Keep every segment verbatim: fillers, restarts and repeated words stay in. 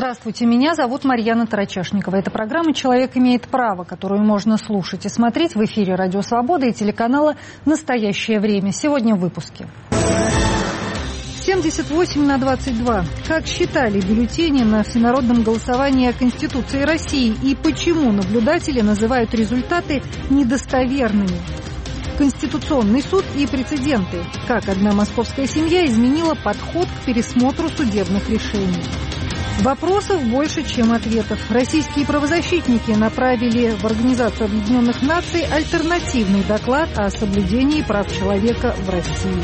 Здравствуйте, меня зовут Марьяна Тарачешникова. Это программа «Человек имеет право», которую можно слушать и смотреть в эфире «Радио Свобода» и телеканала «Настоящее время». Сегодня в выпуске. семьдесят восемь на двадцать два. Как считали бюллетени на всенародном голосовании о Конституции России и почему наблюдатели называют результаты недостоверными? Конституционный суд и прецеденты. Как одна московская семья изменила подход к пересмотру судебных решений. Вопросов больше, чем ответов. Российские правозащитники направили в Организацию Объединенных Наций альтернативный доклад о соблюдении прав человека в России.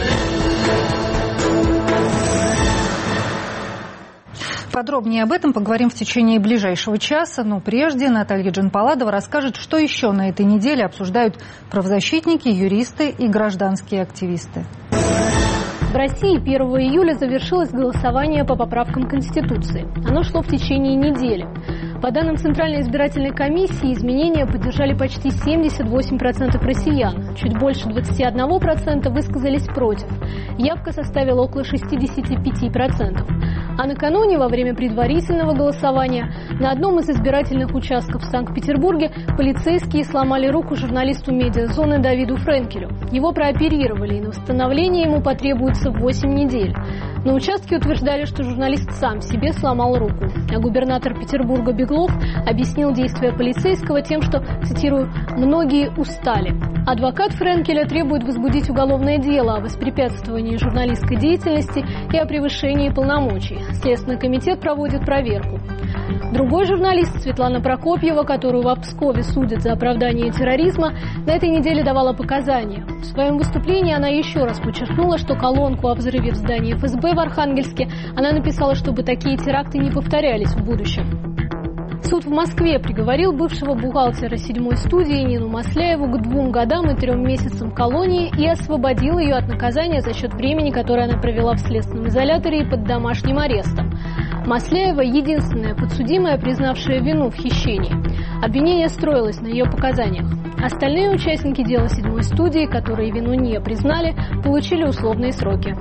Подробнее об этом поговорим в течение ближайшего часа, но прежде Наталья Джанпаладова расскажет, что еще на этой неделе обсуждают правозащитники, юристы и гражданские активисты. В России первого июля завершилось голосование по поправкам Конституции. Оно шло в течение недели. По данным Центральной избирательной комиссии, изменения поддержали почти семьдесят восемь процентов россиян. Чуть больше двадцать один процент высказались против. Явка составила около шестьдесят пять процентов. А накануне, во время предварительного голосования, на одном из избирательных участков в Санкт-Петербурге полицейские сломали руку журналисту медиазоны Давиду Френкелю. Его прооперировали, и на восстановление ему потребуется восемь недель. На участке утверждали, что журналист сам себе сломал руку. А губернатор Петербурга Беглов объяснил действия полицейского тем, что, цитирую, «многие устали». Адвокат Френкеля требует возбудить уголовное дело о воспрепятствовании журналистской деятельности и о превышении полномочий. Следственный комитет проводит проверку. Другой журналист, Светлана Прокопьева, которую в Пскове судят за оправдание терроризма, на этой неделе давала показания. В своем выступлении она еще раз подчеркнула, что колонку о взрыве в здании эф эс бэ в Архангельске она написала, чтобы такие теракты не повторялись в будущем. Суд в Москве приговорил бывшего бухгалтера седьмой студии Нину Масляеву к двум годам и трем месяцам колонии и освободил ее от наказания за счет времени, которое она провела в следственном изоляторе и под домашним арестом. Масляева – единственная подсудимая, признавшая вину в хищении. Обвинение строилось на ее показаниях. Остальные участники дела седьмой студии, которые вину не признали, получили условные сроки.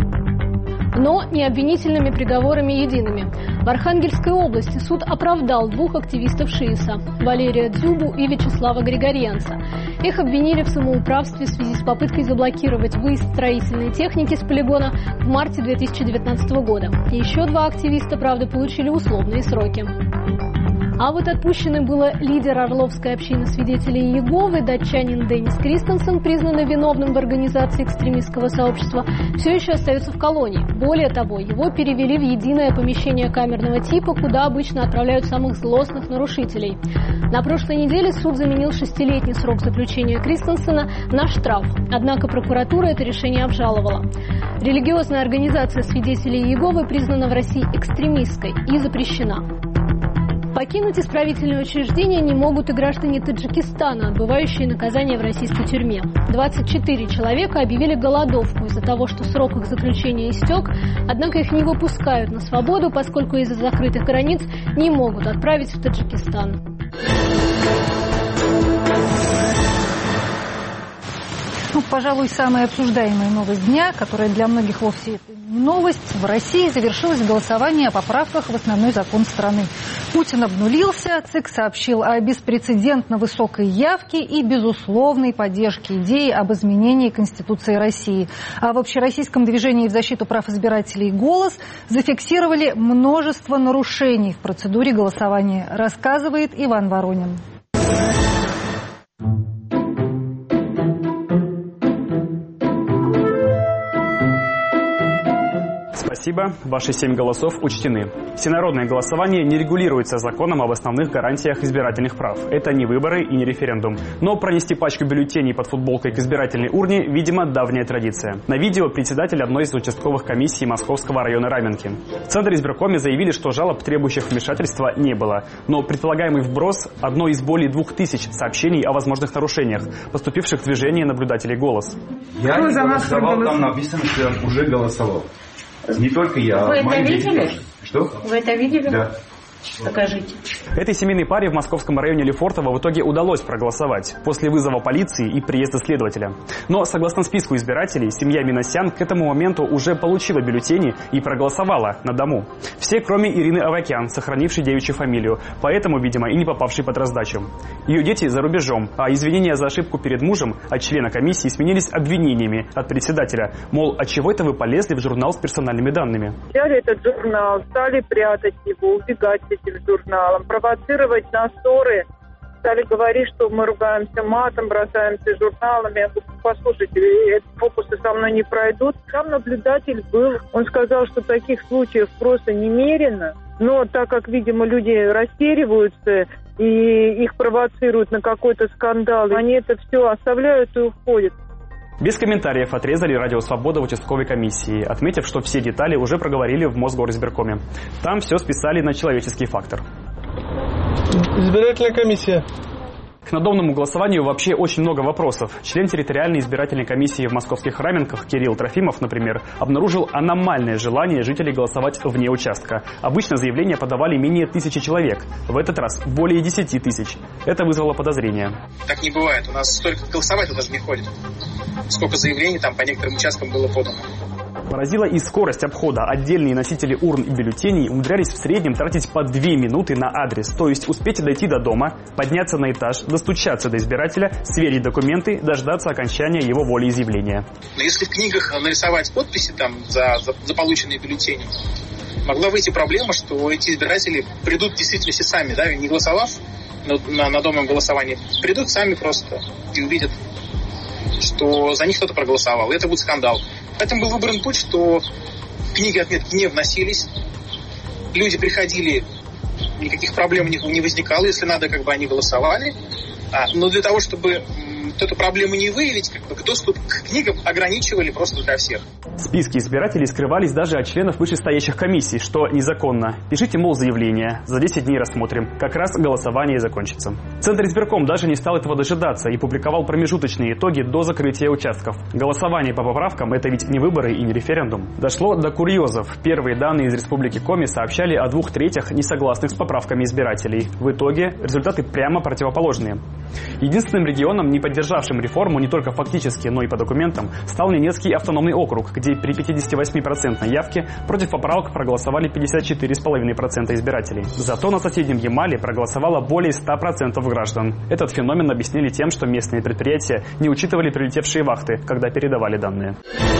Но не обвинительными приговорами едиными. В Архангельской области суд оправдал двух активистов ШИИСа – Валерия Дзюбу и Вячеслава Григорьянца. Их обвинили в самоуправстве в связи с попыткой заблокировать выезд строительной техники с полигона в марте две тысячи девятнадцатого года. Еще два активиста, правда, получили условные сроки. А вот отпущенный было лидер Орловской общины свидетелей Иеговы, датчанин Деннис Кристенсен, признанный виновным в организации экстремистского сообщества, все еще остается в колонии. Более того, его перевели в единое помещение камерного типа, куда обычно отправляют самых злостных нарушителей. На прошлой неделе суд заменил шестилетний срок заключения Кристенсена на штраф. Однако прокуратура это решение обжаловала. Религиозная организация свидетелей Иеговы признана в России экстремистской и запрещена. Покинуть исправительные учреждения не могут и граждане Таджикистана, отбывающие наказание в российской тюрьме. двадцать четыре человека объявили голодовку из-за того, что срок их заключения истек, однако их не выпускают на свободу, поскольку из-за закрытых границ не могут отправить в Таджикистан. Ну, пожалуй, самая обсуждаемая новость дня, которая для многих вовсе не новость. В России завершилось голосование о поправках в основной закон страны. Путин обнулился, ЦИК сообщил о беспрецедентно высокой явке и безусловной поддержке идеи об изменении Конституции России. А в общероссийском движении в защиту прав избирателей «Голос» зафиксировали множество нарушений в процедуре голосования, рассказывает Иван Воронин. Спасибо. Ваши семь голосов учтены. Всенародное голосование не регулируется законом об основных гарантиях избирательных прав. Это не выборы и не референдум. Но пронести пачку бюллетеней под футболкой к избирательной урне, видимо, давняя традиция. На видео председатель одной из участковых комиссий Московского района Раменки. В Центре избиркоме заявили, что жалоб, требующих вмешательства, не было. Но предполагаемый вброс – одно из более двух тысяч сообщений о возможных нарушениях, поступивших в движение наблюдателей «Голос». Я не голосовал, там написано, что я уже голосовал. Не только я. Вы это видели? Дети. Что? Вы это видели? Да. Покажите. Этой семейной паре в московском районе Лефортово в итоге удалось проголосовать после вызова полиции и приезда следователя. Но, согласно списку избирателей, семья Минасян к этому моменту уже получила бюллетени и проголосовала на дому. Все, кроме Ирины Авакян, сохранившей девичью фамилию, поэтому, видимо, и не попавшей под раздачу. Ее дети за рубежом, а извинения за ошибку перед мужем от члена комиссии сменились обвинениями от председателя. Мол, отчего это вы полезли в журнал с персональными данными? Взяли этот журнал, стали прятать его, убегать с этим журналом, провоцировать на ссоры, стали говорить, что мы ругаемся матом, бросаемся журналами. Я говорю, послушайте, эти фокусы со мной не пройдут. Там наблюдатель был, он сказал, что таких случаев просто немерено, но так как, видимо, люди растериваются и их провоцируют на какой-то скандал, они это все оставляют и уходят. Без комментариев отрезали «Радио Свобода» в участковой комиссии, отметив, что все детали уже проговорили в Мосгоризбиркоме. Там все списали на человеческий фактор. Избирательная комиссия. К надомному голосованию вообще очень много вопросов. Член территориальной избирательной комиссии в московских Раменках Кирилл Трофимов, например, обнаружил аномальное желание жителей голосовать вне участка. Обычно заявления подавали менее тысячи человек. В этот раз более десяти тысяч. Это вызвало подозрения. Так не бывает. У нас столько голосовать даже не ходит. Сколько заявлений там по некоторым участкам было подано. Поразила и скорость обхода. Отдельные носители урн и бюллетеней умудрялись в среднем тратить по две минуты на адрес. То есть успеть дойти до дома, подняться на этаж, достучаться до избирателя, сверить документы, дождаться окончания его волеизъявления. Но если в книгах нарисовать подписи там за, за, за полученные бюллетени, могла выйти проблема, что эти избиратели придут в действительности сами, да, не голосовав на, на домом голосовании, придут сами просто и увидят, что за них кто-то проголосовал. И это будет скандал. Поэтому был выбран путь, что в книги отметки не вносились. Люди приходили, никаких проблем у них не возникало. Если надо, как бы они голосовали. А, но для того, чтобы эту проблему не выявить, как бы доступ к книгам ограничивали просто для всех. Списки избирателей скрывались даже от членов вышестоящих комиссий, что незаконно. Пишите, мол, заявление. За десять дней рассмотрим. Как раз голосование закончится. Центр избирком даже не стал этого дожидаться и публиковал промежуточные итоги до закрытия участков. Голосование по поправкам – это ведь не выборы и не референдум. Дошло до курьезов. Первые данные из Республики Коми сообщали о двух третях несогласных с поправками избирателей. В итоге результаты прямо противоположные. Единственным регионом, не поддержавшим реформу не только фактически, но и по документам, стал Ненецкий автономный округ, где при пятидесяти восьми процентной явке против поправок проголосовали пятьдесят четыре целых пять десятых процента избирателей. Зато на соседнем Ямале проголосовало более ста процентов граждан. Этот феномен объяснили тем, что местные предприятия не учитывали прилетевшие вахты, когда передавали данные.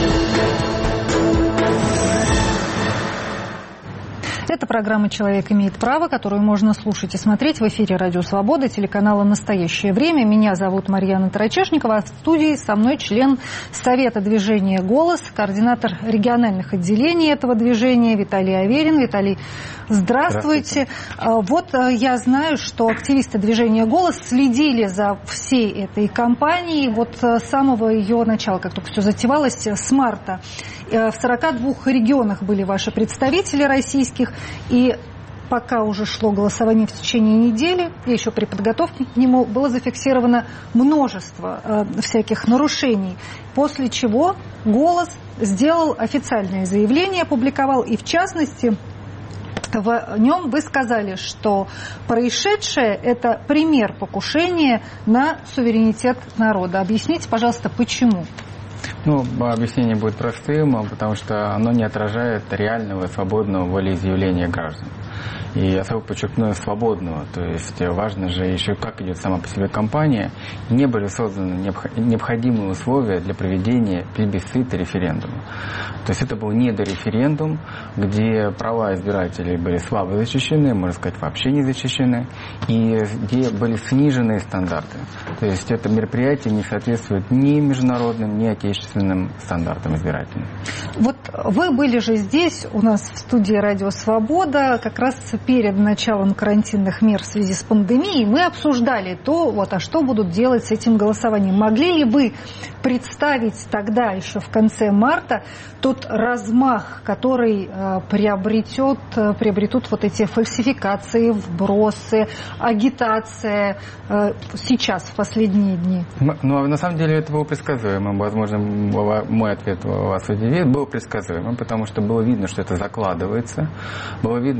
Это программа «Человек имеет право», которую можно слушать и смотреть в эфире «Радио Свобода», телеканала «Настоящее время». Меня зовут Марьяна Тарачешникова, а в студии со мной член Совета движения «Голос», координатор региональных отделений этого движения Виталий Аверин. Виталий, здравствуйте. здравствуйте. Вот я знаю, что активисты движения «Голос» следили за всей этой кампанией вот с самого ее начала, как только все затевалось, с марта. В сорока двух регионах были ваши представители российских, и пока уже шло голосование в течение недели, и еще при подготовке к нему было зафиксировано множество э, всяких нарушений, после чего «Голос» сделал официальное заявление, опубликовал, и в частности в нем вы сказали, что происшедшее – это пример покушения на суверенитет народа. Объясните, пожалуйста, почему? Ну, объяснение будет простым, потому что оно не отражает реального свободного волеизъявления граждан. И особо подчеркну свободного, то есть важно же еще, как идет сама по себе кампания. Не были созданы необходимые условия для проведения плебисцита, референдума. То есть это был недореферендум, где права избирателей были слабо защищены, можно сказать, вообще не защищены, и где были сниженные стандарты. То есть это мероприятие не соответствует ни международным, ни отечественным стандартам избирательным. Вот вы были же здесь, у нас в студии «Радио Свобода», как раз перед началом карантинных мер в связи с пандемией. Мы обсуждали то, вот, а что будут делать с этим голосованием. Могли ли вы представить тогда, еще в конце марта, тот размах, который э, приобретет, э, приобретут вот эти фальсификации, вбросы, агитация э, сейчас, в последние дни? Ну, на самом деле это было предсказуемо. Возможно, мой ответ вас удивит. Было предсказуемо, потому что было видно, что это закладывается. Было видно, что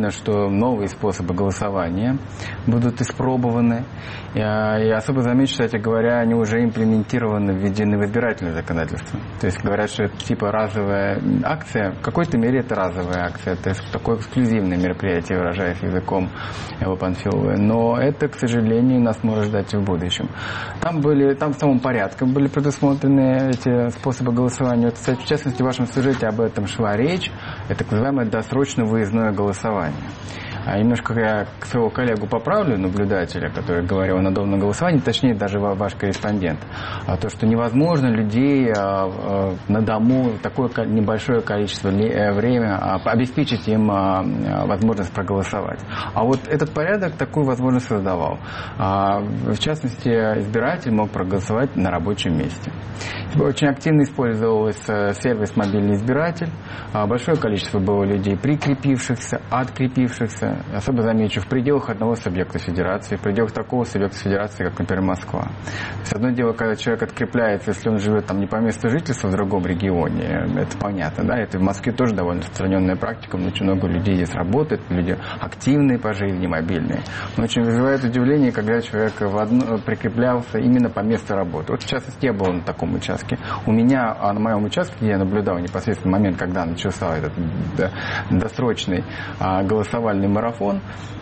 что новые способы голосования будут испробованы. И, и особо замечу, кстати говоря, они уже имплементированы, введены в избирательное законодательство. То есть говорят, что это типа разовая акция. В какой-то мере это разовая акция. Это такое эксклюзивное мероприятие, выражаясь языком Эллы Панфиловой. Но это, к сожалению, нас может ждать и в будущем. Там были, там в самом порядке были предусмотрены эти способы голосования. Вот, кстати, в частности, в вашем сюжете об этом шла речь. Это так называемое досрочно выездное голосование. А немножко я своего коллегу поправлю, наблюдателя, который говорил о надомном голосовании, точнее даже ваш корреспондент, а то, что невозможно людей на дому такое небольшое количество времени обеспечить им возможность проголосовать. А вот этот порядок такую возможность создавал. В частности, избиратель мог проголосовать на рабочем месте. Очень активно использовался сервис «Мобильный избиратель». Большое количество было людей, прикрепившихся, открепившихся. Особо замечу, в пределах одного субъекта федерации, в пределах такого субъекта федерации, как, например, Москва. То есть одно дело, когда человек открепляется, если он живет там не по месту жительства в другом регионе, это понятно, да, это в Москве тоже довольно распространенная практика, очень много людей здесь работает, люди активные по жизни, мобильные. Но очень вызывает удивление, когда человек в одно, прикреплялся именно по месту работы. Вот, в частности, я был на таком участке. У меня, на моем участке, где я наблюдал непосредственно момент, когда начался этот досрочный голосовальный марафон, марафон,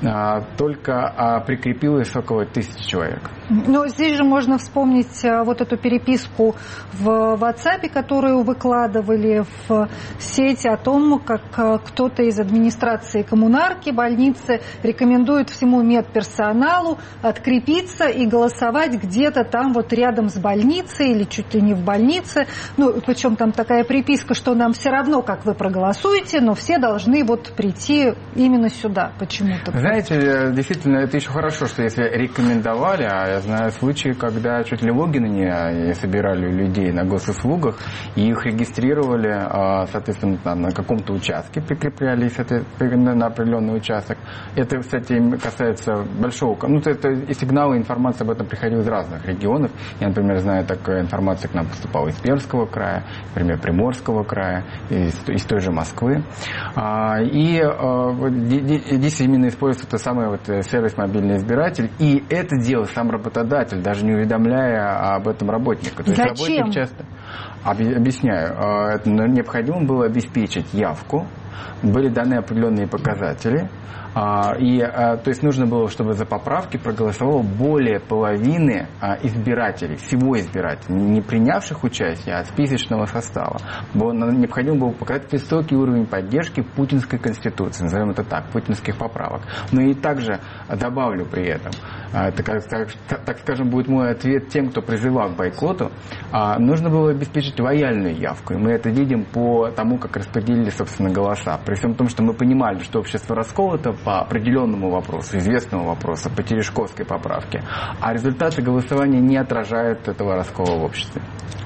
только прикрепилось около тысячи человек. Но здесь же можно вспомнить вот эту переписку в WhatsApp, которую выкладывали в сети о том, как кто-то из администрации коммунарки, больницы рекомендует всему медперсоналу открепиться и голосовать где-то там вот рядом с больницей или чуть ли не в больнице. Ну, причем там такая приписка, что нам все равно, как вы проголосуете, но все должны вот прийти именно сюда почему-то. Знаете, действительно, это еще хорошо, что если рекомендовали, а я знаю случаи, когда чуть ли логины не собирали у людей на госуслугах, и их регистрировали, соответственно, на каком-то участке, прикреплялись на определенный участок. Это, кстати, касается большого... Ну, это и сигналы, информация об этом приходила из разных регионов. Я, например, знаю, такая информация к нам поступала из Пермского края, например, Приморского края, из, из той же Москвы. И здесь именно используется тот самый вот сервис «Мобильный избиратель», и это дело сам работодатель, даже не уведомляя об этом работника. То есть Зачем? Работник часто... Объясняю. Необходимо было обеспечить явку, были даны определенные показатели, и, то есть нужно было, чтобы за поправки проголосовало более половины избирателей, всего избирателей, не принявших участие, а списочного состава. Необходимо было показать высокий уровень поддержки путинской конституции, назовем это так, путинских поправок. Но и также добавлю при этом, это, так, так, так скажем, будет мой ответ тем, кто призывал к бойкоту, нужно было обеспечить лояльную явку. И мы это видим по тому, как распределили, собственно, голоса. При всем том, что мы понимали, что общество расколото по определенному вопросу, известному вопросу, по Терешковской поправке, а результаты голосования не отражают этого раскола в обществе.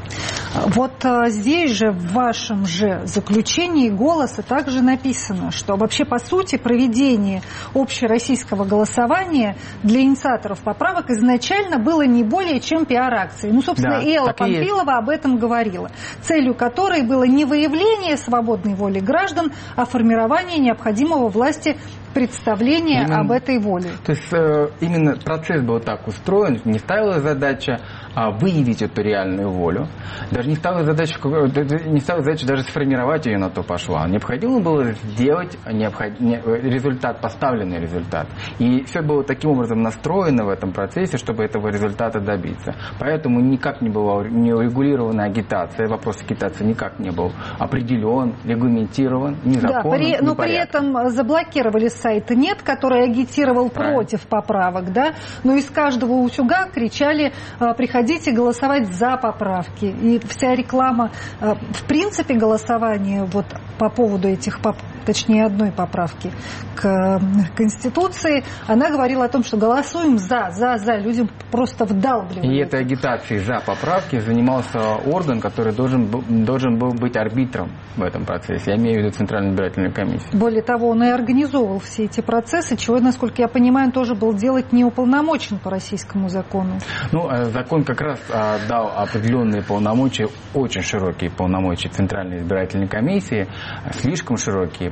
Вот здесь же, в вашем же заключении «Голоса» также написано, что вообще по сути проведение общероссийского голосования для инициаторов поправок изначально было не более чем пиар-акцией. Ну, собственно, да, Элла Панфилова об этом говорила, целью которой было не выявление свободной воли граждан, а формирование необходимого власти представления именно, об этой воле. То есть э, именно процесс был так устроен, не ставила задача а, выявить эту реальную волю, даже не ставила задача, не ставила задача даже сформировать ее, на то пошла. Необходимо было сделать необход... результат, поставленный результат. И все было таким образом настроено в этом процессе, чтобы этого результата добиться. Поэтому никак не была не урегулирована агитация, вопрос агитации никак не был определен, регламентирован, ни законом, да, при... ни но при этом заблокировали сайт «Нет», который агитировал Правильно. против поправок, да, но из каждого утюга кричали: приходите голосовать за поправки. И вся реклама, в принципе, голосование вот по поводу этих, точнее, одной поправки к Конституции, она говорила о том, что голосуем за, за, за, людям просто вдалбливали. И этой агитацией за поправки занимался орган, который должен, должен был быть арбитром в этом процессе. Я имею в виду Центральную избирательную комиссию. Более того, он и организовывал все эти процессы, чего, насколько я понимаю, он тоже был делать не уполномочен по российскому закону. Ну, закон как раз а, дал определенные полномочия, очень широкие полномочия Центральной избирательной комиссии, слишком широкие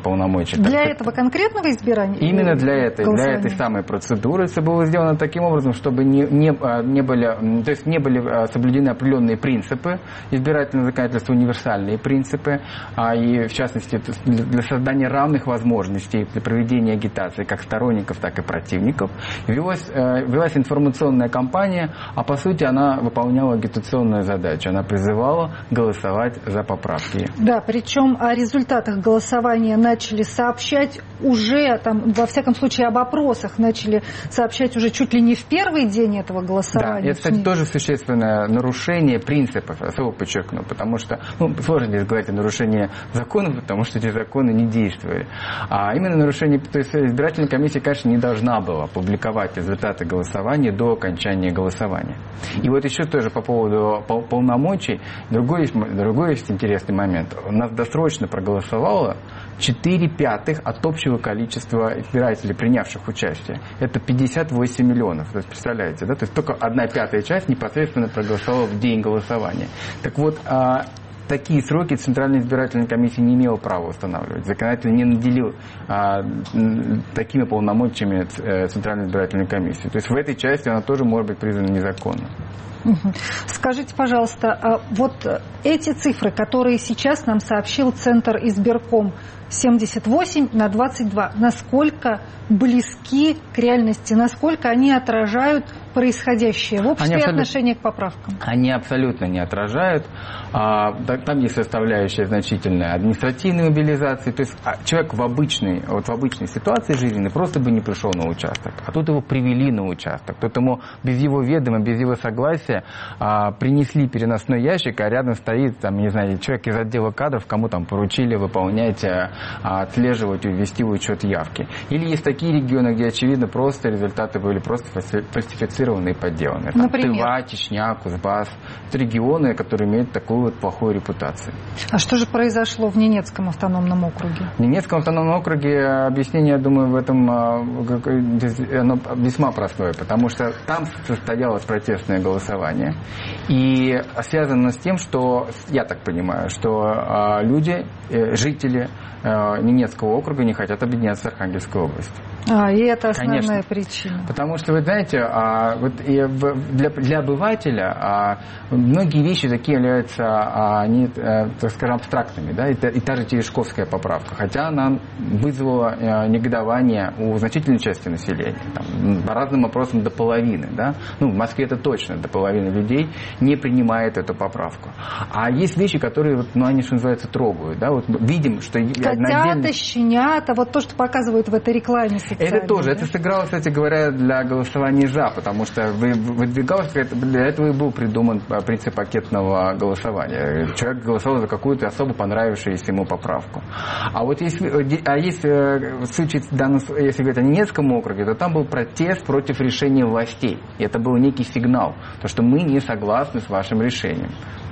полномочий. Для так, этого конкретного избирания? Именно для этой, для этой самой процедуры это было сделано таким образом, чтобы не, не, не, были, то есть не были соблюдены определенные принципы избирательного законодательства, универсальные принципы, а, и в частности для создания равных возможностей для проведения агитации как сторонников, так и противников. Велась, велась информационная кампания, а по сути она выполняла агитационную задачу. Она призывала голосовать за поправки. Да, причем о результатах голосования начали сообщать уже, там, во всяком случае, об опросах начали сообщать уже чуть ли не в первый день этого голосования. Да, это, кстати, тоже существенное нарушение принципов, особо подчеркну, потому что, ну, сложно здесь говорить о нарушении законов, потому что эти законы не действовали. А именно нарушение, то есть избирательная комиссия, конечно, не должна была публиковать результаты голосования до окончания голосования. И вот еще тоже по поводу пол- полномочий, другой есть, другой есть интересный момент. У нас досрочно проголосовало четыре пятых от общего количества избирателей, принявших участие. Это пятьдесят восемь миллионов. То есть, представляете, да? То есть только одна пятая часть непосредственно проголосовала в день голосования. Так вот, а, такие сроки Центральная избирательная комиссия не имела права устанавливать. Законодатель не наделил а, такими полномочиями Центральную избирательную комиссию. То есть в этой части она тоже может быть признана незаконной. Скажите, пожалуйста, вот эти цифры, которые сейчас нам сообщил Центр избирком, семьдесят восемь на двадцать два, насколько близки к реальности, насколько они отражают происходящее в обществе и отношение к поправкам? Они абсолютно не отражают. Там есть составляющая значительная административной мобилизации. То есть человек в обычной, вот в обычной ситуации жизненной просто бы не пришел на участок. А тут его привели на участок. Тут ему без его ведома, без его согласия принесли переносной ящик, а рядом стоит, там, не знаю, человек из отдела кадров, кому там поручили выполнять, отслеживать, ввести в учет явки. Или есть такие регионы, где, очевидно, просто результаты были просто фальсифицированы и подделаны. Там Тыва, Чечня, Кузбасс. Это регионы, которые имеют такую вот плохую репутацию. А что же произошло в Ненецком автономном округе? В Ненецком автономном округе объяснение, я думаю, в этом оно весьма простое, потому что там состоялось протестное голосование. И связано с тем, что, я так понимаю, что люди, жители Ненецкого округа не хотят объединяться с Архангельской областью. А, и это основная Конечно. причина. Потому что, вы знаете, а, вот и для, для обывателя а, многие вещи такие являются, а, они, а, так скажем, абстрактными. Да? И, и та же Терешковская поправка. Хотя она вызвала а, негодование у значительной части населения. Там, по разным опросам до половины. Да? Ну, в Москве это точно до половины людей не принимает эту поправку. А есть вещи, которые, вот, ну, они, что называется, трогают. Да? Вот видим, что... Котята, отдельно... щенята, вот то, что показывают в этой рекламе. Это тоже, да? Это сыграло, кстати говоря, для голосования «за», потому что выдвигалось, для этого и был придуман принцип пакетного голосования. Человек голосовал за какую-то особо понравившуюся ему поправку. А вот если, а если в случае, если говорить о Ненецком округе, то там был протест против решения властей. И это был некий сигнал, то, что мы не согласны с вашим решением.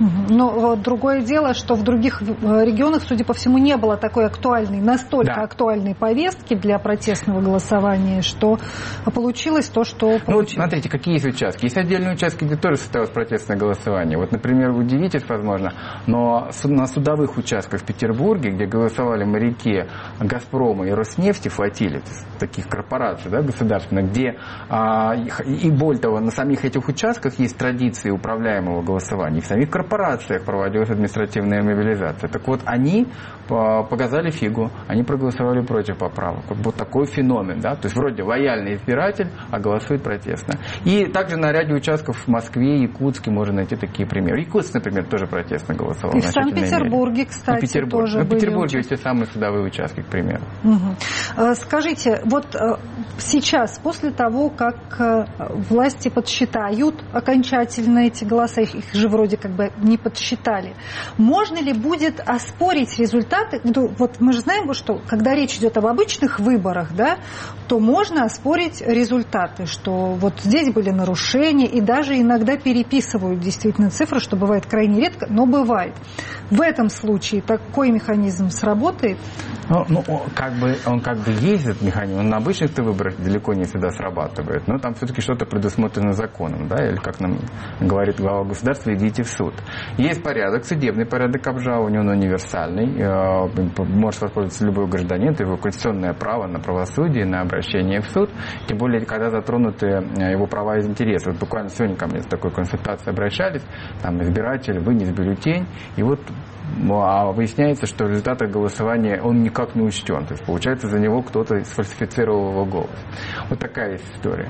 Но другое дело, что в других регионах, судя по всему, не было такой актуальной, настолько да. актуальной повестки для протестного голосования, что получилось то, что получилось. Ну, вот смотрите, какие есть участки. Есть отдельные участки, где тоже состоялось протестное голосование. Вот, например, вы удивитесь, возможно, но на судовых участках в Петербурге, где голосовали моряки «Газпрома» и «Роснефти», флотилии, таких корпораций, да, государственных, где, а, и более того, на самих этих участках есть традиции управляемого голосования. В самих корпорациях проводилась административная мобилизация. Так вот, они показали фигу, они проголосовали против поправок. Вот такой феномен, да, то есть вроде лояльный избиратель, а голосует протестно. И также на ряде участков в Москве, Якутске можно найти такие примеры. Якутск, например, тоже протестно голосовал. И в Санкт-Петербурге, кстати, Петербург. тоже ну, были. В Петербурге есть те самые судовые участки, к примеру. Угу. Скажите, вот сейчас, после того, как власти подсчитают окончательно эти голоса, их, их же вроде как бы не подсчитали, можно ли будет оспорить результаты? Вот мы же знаем, что когда речь идет об обычных выборах, да, то можно оспорить результаты, что вот здесь были нарушения, и даже иногда переписывают действительно цифры, что бывает крайне редко, но бывает. В этом случае такой механизм сработает? Ну, ну как бы, он как бы есть этот механизм, он на обычных выборах далеко не всегда срабатывает, но там все-таки что-то предусмотрено законом, да, или как нам там говорит глава государства, идите в суд. Есть порядок, судебный порядок обжалования, он универсальный, может воспользоваться любой гражданин, это его конституционное право на правосудие, на обращение в суд, тем более, когда затронуты его права и интересы. Вот буквально сегодня ко мне с такой консультацией обращались, там избиратель вынес бюллетень, и вот а выясняется, что в результатах голосования он никак не учтен. То есть, получается, за него кто-то сфальсифицировал его голос. Вот такая есть история.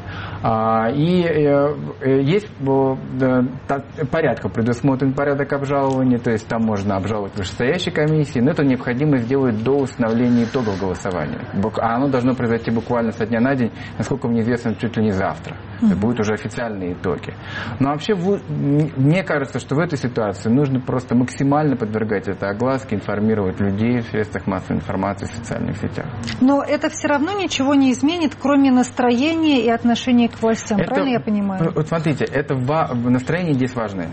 И есть порядком предусмотрен порядок обжалования, то есть там можно обжаловать вышестоящей комиссии, но это необходимо сделать до установления итогов голосования. А оно должно произойти буквально со дня на день, насколько мне известно, чуть ли не завтра. Это будут уже официальные итоги. Но вообще, мне кажется, что в этой ситуации нужно просто максимально подвергать это огласке, информировать людей в средствах массовой информации, в социальных сетях. Но это все равно ничего не изменит, кроме настроения и отношения к властям. Это, правильно я понимаю? Вот смотрите, это настроение здесь важное.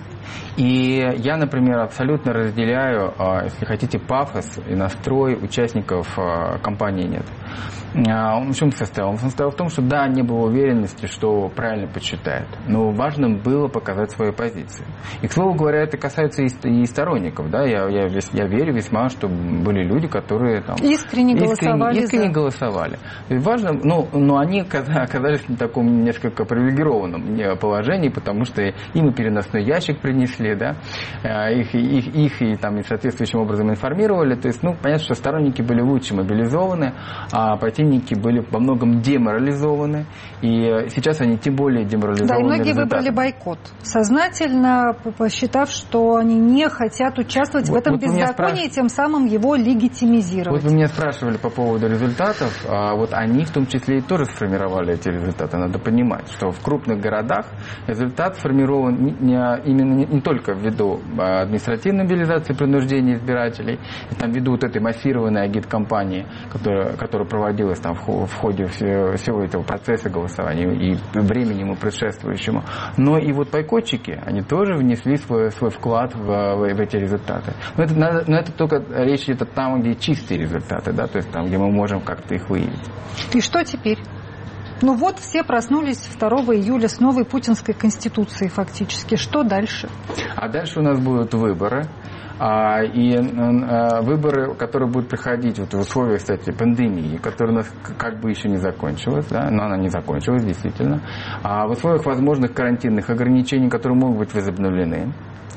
И я, например, абсолютно разделяю, если хотите, пафос и настрой участников кампании «Нет». Он в чем состоял? Он состоял в том, что да, не было уверенности, что правильно подсчитают, но важно было показать свою позицию. И, к слову говоря, это касается и сторонников. Да? Я, я, я верю весьма, что были люди, которые там, искренне голосовали. Искренне, искренне за... голосовали. И важно, ну, но они оказались в таком несколько привилегированном положении, потому что им и переносной ящик принесли, да? их, их, их и, там, и соответствующим образом информировали. То есть, ну, понятно, что сторонники были лучше мобилизованы, а противники были во многом деморализованы, и сейчас они тем более деморализованы. Да, и многие результатом. выбрали бойкот, сознательно посчитав, что они не хотят участвовать вот, в этом вот беззаконии, спраш... тем самым его легитимизировать. Вот вы меня спрашивали по поводу результатов, а вот они в том числе и тоже сформировали эти результаты. Надо понимать, что в крупных городах результат сформирован не, не, именно не, не только ввиду административной мобилизации, принуждения избирателей, и там ввиду вот этой массированной агит-кампании, которая, которая проводилась там в ходе всего этого процесса голосования и времени ему предшествующему. Но и вот бойкотчики, они тоже внесли свой, свой вклад в, в, в эти результаты. Но это, надо, но это только речь идет там, где чистые результаты, да, то есть там, где мы можем как-то их выявить. И что теперь? Ну вот все проснулись второго июля с новой путинской конституцией фактически. Что дальше? А дальше у нас будут выборы. А, и а, выборы, которые будут проходить вот, в условиях, кстати, пандемии, которая у нас как бы еще не закончилась, да, но она не закончилась, действительно, а в условиях возможных карантинных ограничений, которые могут быть возобновлены.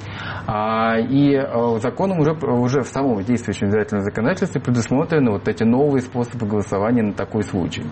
А, и а, законом уже, уже в самом действующем избирательном законодательстве предусмотрены вот эти новые способы голосования на такой случай.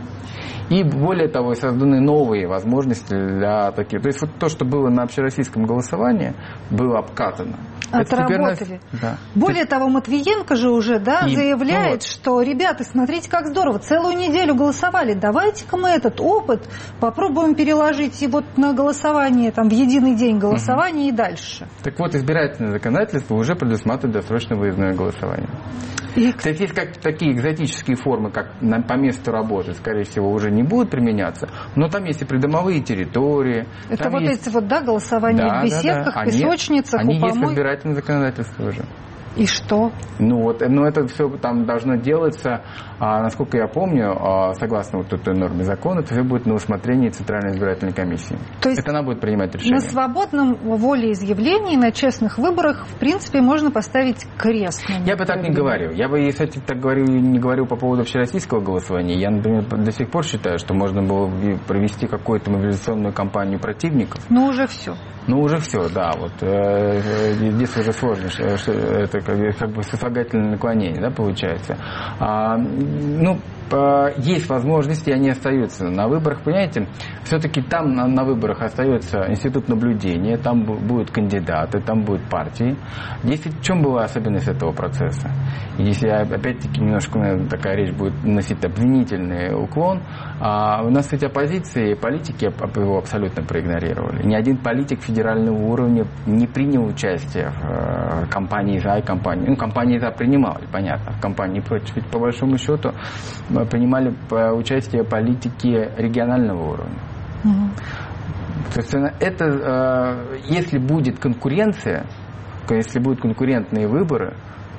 И более того, созданы новые возможности для таких. То есть вот то, что было на общероссийском голосовании, было обкатано. Отработали. Нас... Да. Более того, Матвиенко же уже да, и... заявляет, ну, вот. что, ребята, смотрите, как здорово, целую неделю голосовали, давайте-ка мы этот опыт попробуем переложить и вот на голосование, там, в единый день голосования угу. и дальше. Так вот, избирательное законодательство уже предусматривает досрочное выездное голосование. И... Кстати, есть как такие экзотические формы, как на, по месту работы, скорее всего, уже не будут применяться, но там есть и придомовые территории. Это вот есть... эти вот, да, голосования да, в беседках, да, да. песочницах, они, у помой. Они есть в избирательном законодательстве уже. И что? Ну вот, но это все там должно делаться, а, насколько я помню, а, согласно вот этой норме закона, это все будет на усмотрении Центральной избирательной комиссии. То есть это она будет принимать решение. На свободном волеизъявлении, на честных выборах, в принципе, можно поставить крест. Я бы так не говорил. Я бы, если так говорю, не говорил по поводу общероссийского голосования. Я, например, до сих пор считаю, что можно было провести какую-то мобилизационную кампанию противников. Ну уже все. Ну уже все, да. Вот э, здесь уже сложно, что это как, как бы сослагательное наклонение, да, получается. А, ну, есть возможности, они остаются на выборах, понимаете, все-таки там на, на выборах остается институт наблюдения, там будут кандидаты, там будут партии. Здесь в чем была особенность этого процесса? И если опять-таки немножко, наверное, такая речь будет носить обвинительный уклон, а у нас эти оппозиции, политики его абсолютно проигнорировали. Ни один политик федерального уровня не принял участие в кампании «За» и кампании. Ну, кампании «За» принимали, понятно, в кампании «Против». Ведь по большому счету принимали участие политики регионального уровня. Угу. Собственно, это, если будет конкуренция, если будут конкурентные выборы,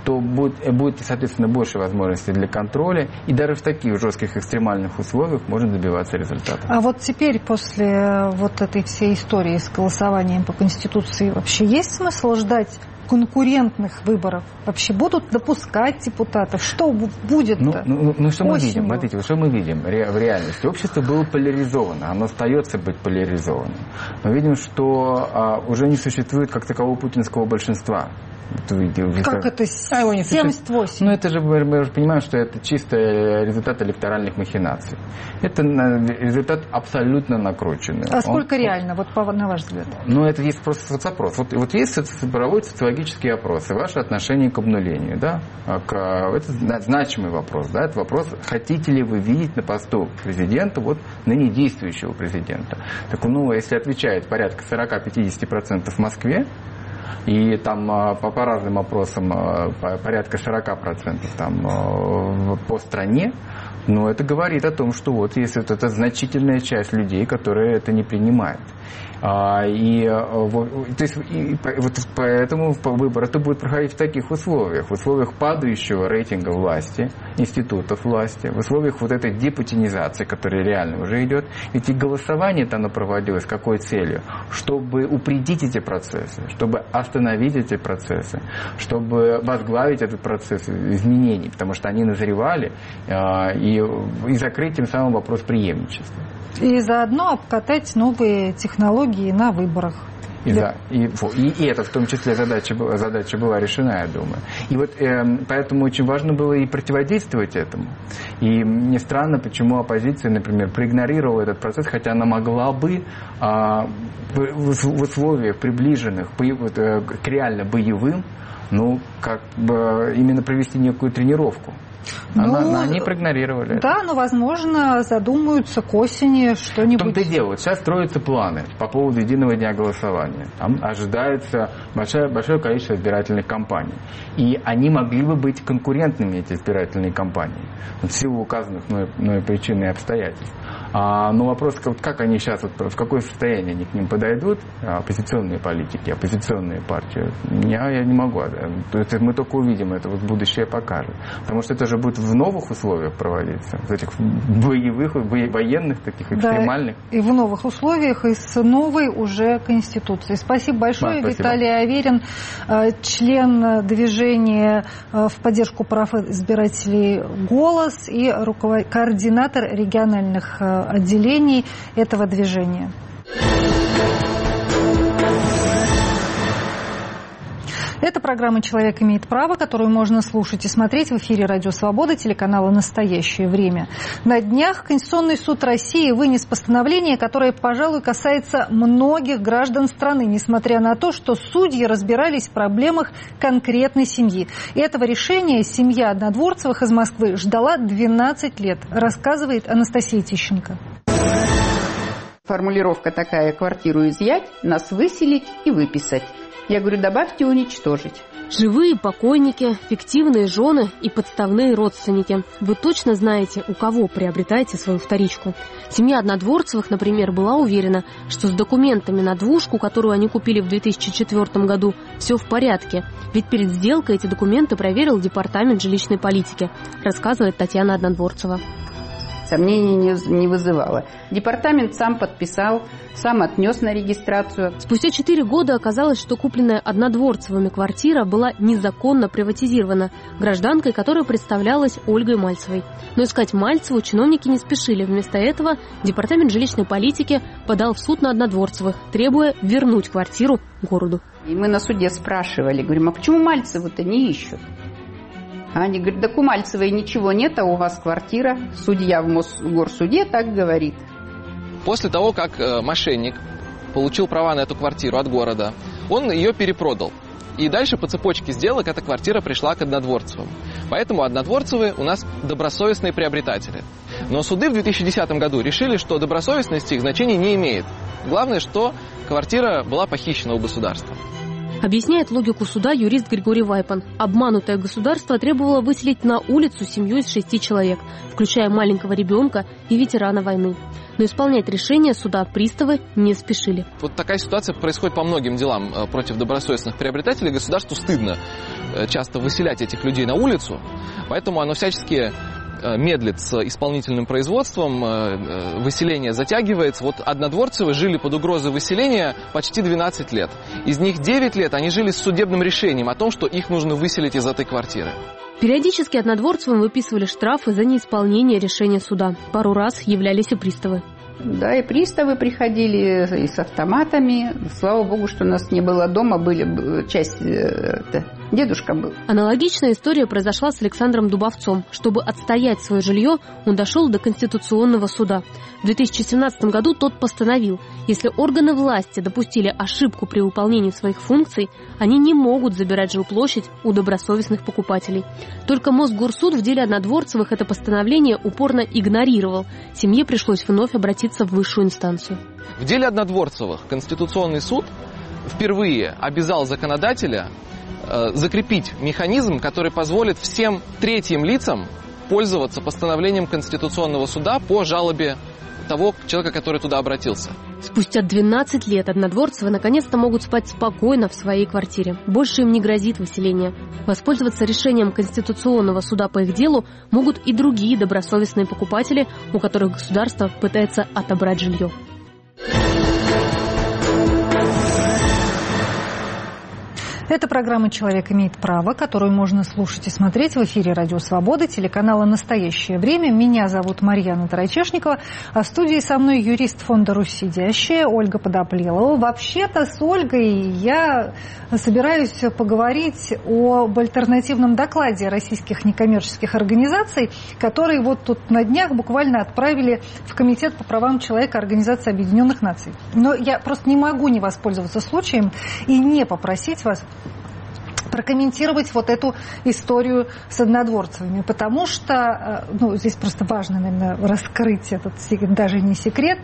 то будет, будет, соответственно, больше возможностей для контроля, и даже в таких жестких экстремальных условиях можно добиваться результата. А вот теперь, после вот этой всей истории с голосованием по Конституции, вообще есть смысл ждать конкурентных выборов? Вообще будут допускать депутатов? Что будет-то? Ну, ну, ну что мы осенью? видим? Смотрите, что мы видим в реальности? Общество было поляризовано, оно остается быть поляризованным. Мы видим, что а, уже не существует как такового путинского большинства. Как это? семьдесят восемь? Ну, это же, мы, мы же понимаем, что это чисто результат электоральных махинаций. Это результат абсолютно накрученный. А сколько Он, реально, вот на ваш взгляд? Ну, это есть просто соцопрос. Вот, вот есть проводятся социологические опросы, ваше отношение к обнулению, да? К, это значимый вопрос, да? Это вопрос, хотите ли вы видеть на посту президента, вот ныне действующего президента. Так, ну, если отвечает порядка сорок-пятьдесят процентов в Москве, и там по, по разным опросам порядка сорок процентов там, по стране, но это говорит о том, что вот есть вот эта значительная часть людей, которые это не принимают. А, и, вот, то есть, и, вот поэтому выбор это будет проходить в таких условиях, в условиях падающего рейтинга власти, институтов власти, в условиях вот этой депутинизации, которая реально уже идет. Ведь и голосование-то оно проводилось с какой целью? Чтобы упредить эти процессы, чтобы остановить эти процессы, чтобы возглавить этот процесс изменений, потому что они назревали, и, и закрыть тем самым вопрос преемничества. И заодно обкатать новые технологии на выборах. И, да. и, и, и это в том числе задача, задача была решена, я думаю. И вот э, поэтому очень важно было и противодействовать этому. И мне странно, почему оппозиция, например, проигнорировала этот процесс, хотя она могла бы э, в, в условиях приближенных вот, э, к реально боевым, ну, как бы именно провести некую тренировку. Она, ну, они проигнорировали. Да, это. но, возможно, задумаются к осени что-нибудь. В том-то и дело. Вот сейчас строятся планы по поводу единого дня голосования. Там ожидается большое, большое количество избирательных кампаний. И они могли бы быть конкурентными, эти избирательные кампании, в силу указанных мной, мной причин и обстоятельств. А, но вопрос, как они сейчас, вот, в какое состояние они к ним подойдут, оппозиционные политики, оппозиционные партии, я, я не могу. То есть мы только увидим, это вот будущее покажет. Потому что это же будет в новых условиях проводиться, в этих боевых, военных, таких экстремальных. Да, и в новых условиях, и с новой уже Конституцией. Спасибо большое. Да, спасибо. Виталий Аверин, член движения в поддержку прав избирателей «Голос» и руковод... координатор региональных отделений этого движения. Это программа «Человек имеет право», которую можно слушать и смотреть в эфире «Радио Свобода» телеканала «Настоящее время». На днях Конституционный суд России вынес постановление, которое, пожалуй, касается многих граждан страны, несмотря на то, что судьи разбирались в проблемах конкретной семьи. И этого решения семья Однодворцевых из Москвы ждала двенадцать лет, рассказывает Анастасия Тищенко. Формулировка такая: квартиру изъять, нас выселить и выписать. Я говорю, добавьте уничтожить. Живые покойники, фиктивные жены и подставные родственники. Вы точно знаете, у кого приобретаете свою вторичку. Семья Однодворцевых, например, была уверена, что с документами на двушку, которую они купили в две тысячи четвёртом году, все в порядке. Ведь перед сделкой эти документы проверил департамент жилищной политики, рассказывает Татьяна Однодворцева. Сомнений не, не вызывало. Департамент сам подписал, сам отнес на регистрацию. Спустя четыре года оказалось, что купленная Однодворцевыми квартира была незаконно приватизирована гражданкой, которая представлялась Ольгой Мальцевой. Но искать Мальцеву чиновники не спешили. Вместо этого департамент жилищной политики подал в суд на Однодворцевых, требуя вернуть квартиру городу. И мы на суде спрашивали, говорим, а почему Мальцеву-то не ищут? Они говорят, да у Мальцевой ничего нет, а у вас квартира. Судья в Мосгорсуде так говорит. После того, как мошенник получил права на эту квартиру от города, он ее перепродал. И дальше по цепочке сделок эта квартира пришла к Однодворцевым. Поэтому Однодворцевы у нас добросовестные приобретатели. Но суды в две тысячи десятом году решили, что добросовестность их значения не имеет. Главное, что квартира была похищена у государства. Объясняет логику суда юрист Григорий Вайпан. Обманутое государство требовало выселить на улицу семью из шести человек, включая маленького ребенка и ветерана войны. Но исполнять решение суда приставы не спешили. Вот такая ситуация происходит по многим делам против добросовестных приобретателей. Государству стыдно часто выселять этих людей на улицу, поэтому оно всячески медлит с исполнительным производством, выселение затягивается. Вот однодворцевы жили под угрозой выселения почти двенадцать лет. Из них девять лет они жили с судебным решением о том, что их нужно выселить из этой квартиры. Периодически однодворцевым выписывали штрафы за неисполнение решения суда. Пару раз являлись и приставы. Да, и приставы приходили, и с автоматами. Слава богу, что у нас не было дома, были часть... Это, дедушка был. Аналогичная история произошла с Александром Дубовцом. Чтобы отстоять свое жилье, он дошел до Конституционного суда. В две тысячи семнадцатом году тот постановил, если органы власти допустили ошибку при выполнении своих функций, они не могут забирать жилплощадь у добросовестных покупателей. Только Мосгорсуд в деле однодворцевых это постановление упорно игнорировал. Семье пришлось вновь обратиться в высшую инстанцию. В деле однодворцевых Конституционный суд впервые обязал законодателя э, закрепить механизм, который позволит всем третьим лицам пользоваться постановлением Конституционного суда по жалобе того человека, который туда обратился. Спустя двенадцать лет однодворцевы наконец-то могут спать спокойно в своей квартире. Больше им не грозит выселение. Воспользоваться решением Конституционного суда по их делу могут и другие добросовестные покупатели, у которых государство пытается отобрать жилье. Это программа «Человек имеет право», которую можно слушать и смотреть в эфире «Радио Свобода», телеканала «Настоящее время». Меня зовут Марьяна Тарачешникова, а в студии со мной юрист фонда «Русь сидящая» Ольга Подоплелова. Вообще-то с Ольгой я собираюсь поговорить об альтернативном докладе российских некоммерческих организаций, который вот тут на днях буквально отправили в Комитет по правам человека Организации Объединенных Наций. Но я просто не могу не воспользоваться случаем и не попросить вас прокомментировать вот эту историю с однодворцевыми, потому что, ну, здесь просто важно, наверное, раскрыть этот, даже не секрет.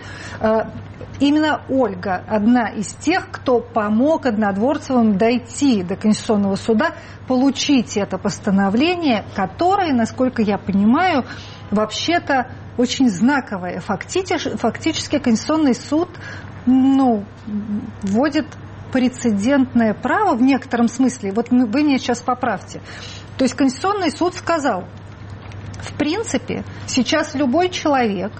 Именно Ольга одна из тех, кто помог однодворцевым дойти до Конституционного суда, получить это постановление, которое, насколько я понимаю, вообще-то очень знаковое. Фактически, фактически Конституционный суд, ну, вводит прецедентное право в некотором смысле. Вот вы меня сейчас поправьте. То есть Конституционный суд сказал, в принципе, сейчас любой человек,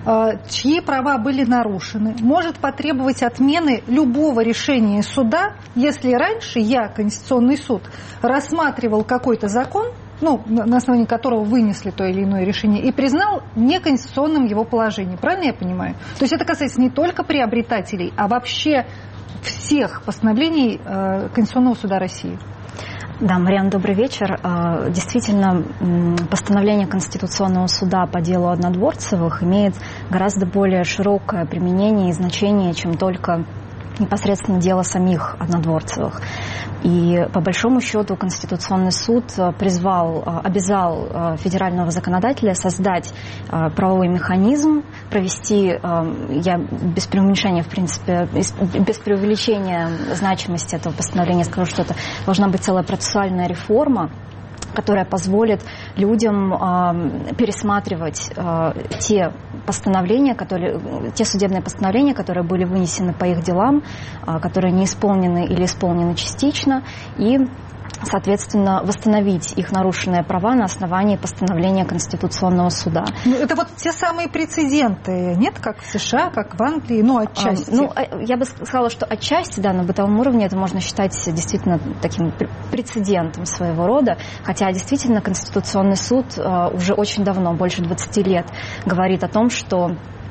чьи права были нарушены, может потребовать отмены любого решения суда, если раньше я, Конституционный суд, рассматривал какой-то закон, ну, на основании которого вынесли то или иное решение, и признал неконституционным его положение. Правильно я понимаю? То есть это касается не только приобретателей, а вообще всех постановлений э, Конституционного суда России. Да, Марьяна, добрый вечер. Действительно, постановление Конституционного суда по делу однодворцевых имеет гораздо более широкое применение и значение, чем только непосредственно дело самих однодворцевых. И по большому счету Конституционный суд призвал, обязал федерального законодателя создать правовой механизм, провести, я без преуменьшения, в принципе, без преувеличения значимости этого постановления скажу, что это должна быть целая процессуальная реформа, которая позволит людям э, пересматривать э, те постановления, которые, те судебные постановления, которые были вынесены по их делам, э, которые не исполнены или исполнены частично, и, соответственно, восстановить их нарушенные права на основании постановления Конституционного суда. Ну, это вот те самые прецеденты, нет, как в США, как в Англии, ну, отчасти. А, ну, я бы сказала, что отчасти, да, на бытовом уровне это можно считать действительно таким прецедентом своего рода, хотя действительно Конституционный суд уже очень давно, больше двадцати лет, говорит о том, что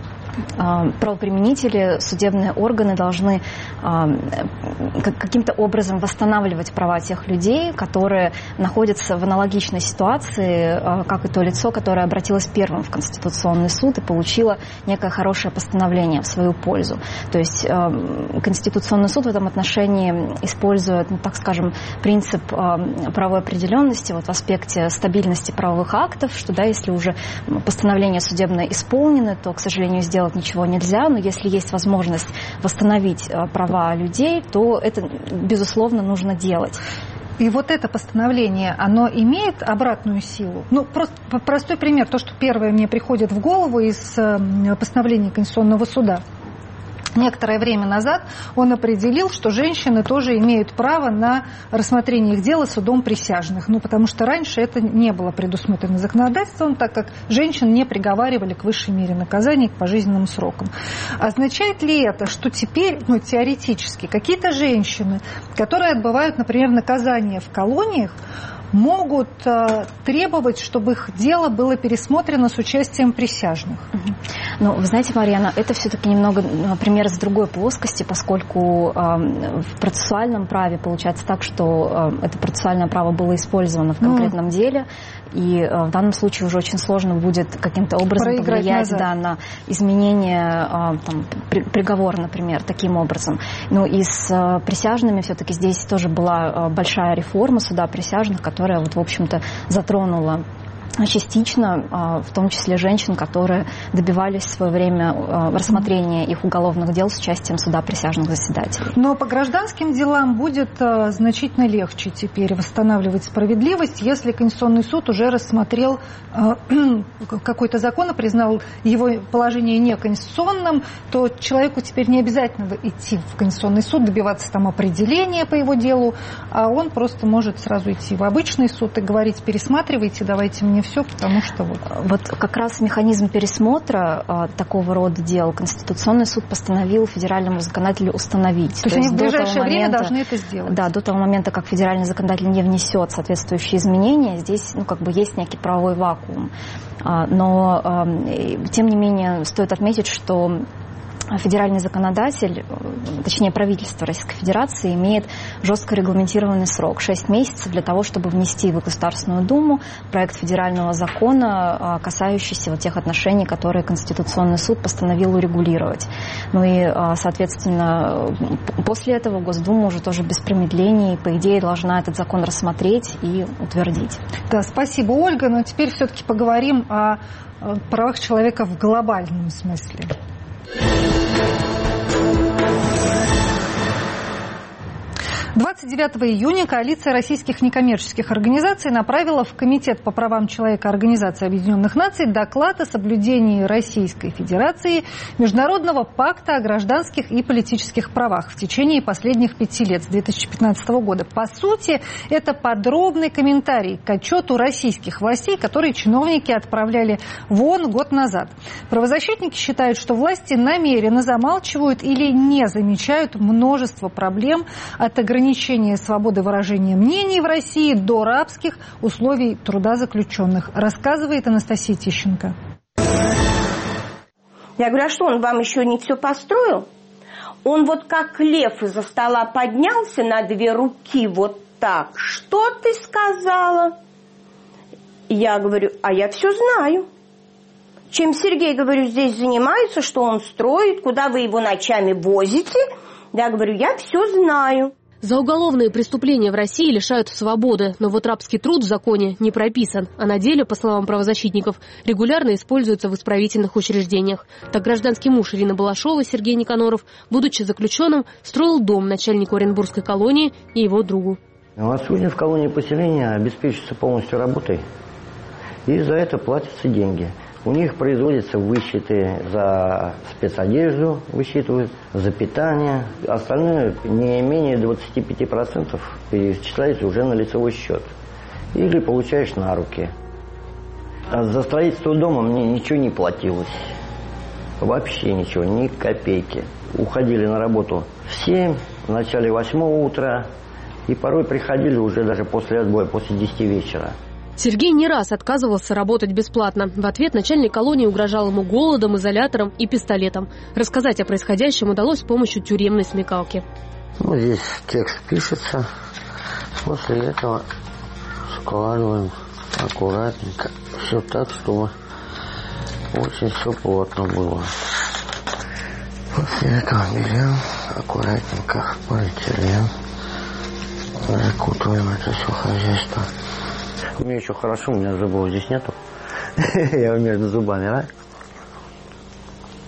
правоприменители, судебные органы должны каким-то образом восстанавливать права тех людей, которые находятся в аналогичной ситуации, как и то лицо, которое обратилось первым в Конституционный суд и получило некое хорошее постановление в свою пользу. То есть Конституционный суд в этом отношении использует, ну, так скажем, принцип правовой определенности вот в аспекте стабильности правовых актов, что, да, если уже постановления судебные исполнены, то, к сожалению, сделать сделать ничего нельзя, но если есть возможность восстановить права людей, то это, безусловно, нужно делать. И вот это постановление, оно имеет обратную силу? Ну, просто простой пример, то, что первое мне приходит в голову из постановления Конституционного суда. Некоторое время назад он определил, что женщины тоже имеют право на рассмотрение их дела судом присяжных. Ну, потому что раньше это не было предусмотрено законодательством, так как женщин не приговаривали к высшей мере наказания, к пожизненным срокам. Означает ли это, что теперь, ну, теоретически, какие-то женщины, которые отбывают, например, наказание в колониях, могут э, требовать, чтобы их дело было пересмотрено с участием присяжных? Ну, вы знаете, Марьяна, это все-таки немного пример с другой плоскости, поскольку э, в процессуальном праве получается так, что э, это процессуальное право было использовано в конкретном mm. деле, и э, в данном случае уже очень сложно будет каким-то образом Проиграть повлиять да, на изменение э, там, при, приговора, например, таким образом. Ну и с э, присяжными все-таки здесь тоже была э, большая реформа суда присяжных, которая, вот, в общем-то, затронула частично, в том числе женщин, которые добивались в свое время рассмотрения их уголовных дел с участием суда присяжных заседателей. Но по гражданским делам будет значительно легче теперь восстанавливать справедливость, если Конституционный суд уже рассмотрел какой-то закон и признал его положение неконституционным, то человеку теперь не обязательно идти в Конституционный суд, добиваться там определения по его делу, а он просто может сразу идти в обычный суд и говорить: пересматривайте, давайте мне все, потому что вот... Вот как раз механизм пересмотра а, такого рода дел Конституционный суд постановил федеральному законодателю установить. То, То есть они в ближайшее время момента, должны это сделать? Да, до того момента, как федеральный законодатель не внесет соответствующие изменения, здесь, ну, как бы есть некий правовой вакуум. А, но, а, тем не менее, стоит отметить, что федеральный законодатель, точнее правительство Российской Федерации, имеет жестко регламентированный срок – шесть месяцев для того, чтобы внести в Государственную Думу проект федерального закона, касающийся вот тех отношений, которые Конституционный суд постановил урегулировать. Ну и, соответственно, после этого Госдума уже тоже без промедлений, по идее, должна этот закон рассмотреть и утвердить. Да, спасибо, Ольга. Но теперь все-таки поговорим о правах человека в глобальном смысле. двадцать девятого июня коалиция российских некоммерческих организаций направила в Комитет по правам человека Организации Объединенных Наций доклад о соблюдении Российской Федерации Международного пакта о гражданских и политических правах в течение последних пяти лет, с две тысячи пятнадцатого года. По сути, это подробный комментарий к отчету российских властей, который чиновники отправляли в ООН год назад. Правозащитники считают, что власти намеренно замалчивают или не замечают множество проблем от ограничения ограничения свободы выражения мнений в России до рабских условий труда заключенных, рассказывает Анастасия Тищенко. Я говорю: а что, он вам еще не все построил? Он вот как лев из-за стола поднялся на две руки вот так. Что ты сказала? Я говорю: а я все знаю. Чем Сергей, говорю, здесь занимается, что он строит, куда вы его ночами возите? Я говорю: я все знаю. За уголовные преступления в России лишают свободы, но вот рабский труд в законе не прописан, а на деле, по словам правозащитников, регулярно используется в исправительных учреждениях. Так гражданский муж Ирины Балашовой, Сергей Никаноров, будучи заключенным, строил дом начальнику Оренбургской колонии и его другу. А сегодня в колонии поселения обеспечиваются полностью работой, и за это платятся деньги. У них производятся высчеты за спецодежду, высчитывают, за питание. Остальное не менее двадцати пяти процентов перечисляется уже на лицевой счет. Или получаешь на руки. А за строительство дома мне ничего не платилось. Вообще ничего, ни копейки. Уходили на работу в семь, в начале восьмого утра. И порой приходили уже даже после отбоя, после десяти вечера. Сергей не раз отказывался работать бесплатно. В ответ начальник колонии угрожал ему голодом, изолятором и пистолетом. Рассказать о происходящем удалось с помощью тюремной смекалки. Вот здесь текст пишется. После этого складываем аккуратненько. Все так, чтобы очень все плотно было. После этого берем аккуратненько в полиэтилен. Закутываем это все хозяйство. У меня еще хорошо, у меня зубов здесь нету. Я между зубами, да?